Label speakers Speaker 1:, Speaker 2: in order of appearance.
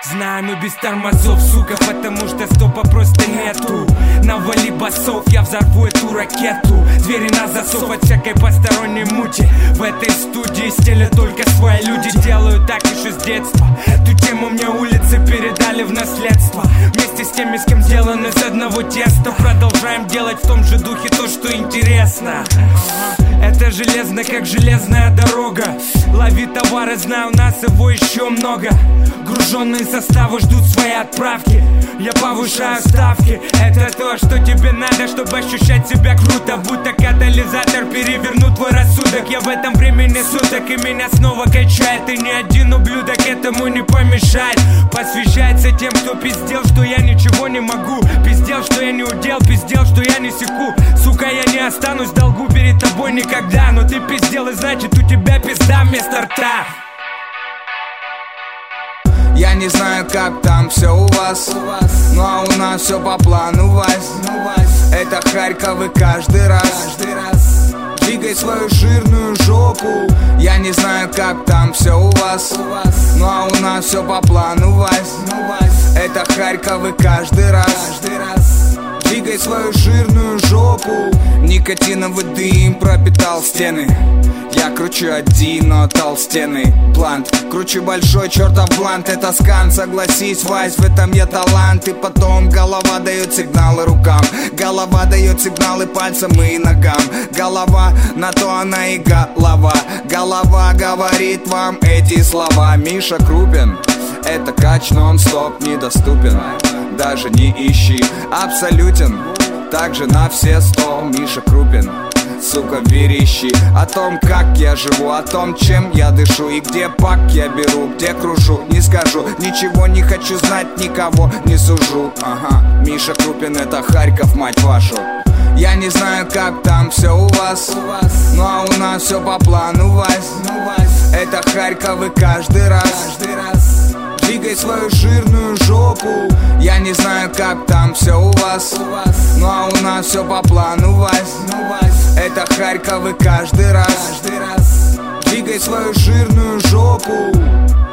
Speaker 1: Знаю, мы без тормозов, сука, потому что стопа просто нету. Навали басов, я взорву эту ракету. Двери на засов от всякой посторонней мути. В этой студии стелят только свои люди. Делаю так еще с детства. Эту тему мне улицы передали в наследство. Вместе с теми, с кем сделаны из одного теста. Продолжаем делать в том же духе то, что интересно. Это железно, как железная дорога. Лови товары, знаю, у нас его еще много. Груженные составы ждут своей отправки. Я повышаю ставки. Это то, что тебе надо, чтобы ощущать себя круто. Будто катализатор перевернут твой рассудок. Я в этом времени суток, и меня снова качает. И ни один ублюдок этому не помешает. Посвящается тем, кто пиздел, что я ничего не могу. Пиздел, что я не удел, пиздел, что я не секу. Сука, я не останусь в долгу перед тобой никогда. Но ты пиздел, и значит у тебя пизда вместо рта.
Speaker 2: Я не знаю, как там все у вас, ну а у нас все по плану, Вась. Это Харьков и каждый раз двигай свою жирную жопу. Я не знаю, как там все у вас, ну а у нас все по плану, Вась. Это Харьков и каждый раз двигай свою жирную жопу. Никотиновый дым пропитал стены. Я кручу один, но толстенный блант. Кручу большой чертов блант, это скан. Согласись, Вась, в этом я талант. И потом голова дает сигналы рукам. Голова дает сигналы пальцам и ногам. Голова, на то она и голова. Голова говорит вам эти слова. Миша Крупин, это кач нон-стоп, недоступен. Даже не ищи, абсолютен. Также на все 100. Миша Крупин, сука, верещи о том, как я живу, о том, чем я дышу и где пак я беру, где кружу. Не скажу, ничего не хочу знать, никого не сужу. Ага, Миша Крупин, это Харьков, мать вашу. Я не знаю, как там все у вас, ну а у нас все по плану, Вась. Это Харьков и каждый раз двигай свою жирную жопу. Я не знаю, как там все у вас, ну а у нас все по плану, Вась. Это Харьков и каждый раз двигай свою жирную жопу.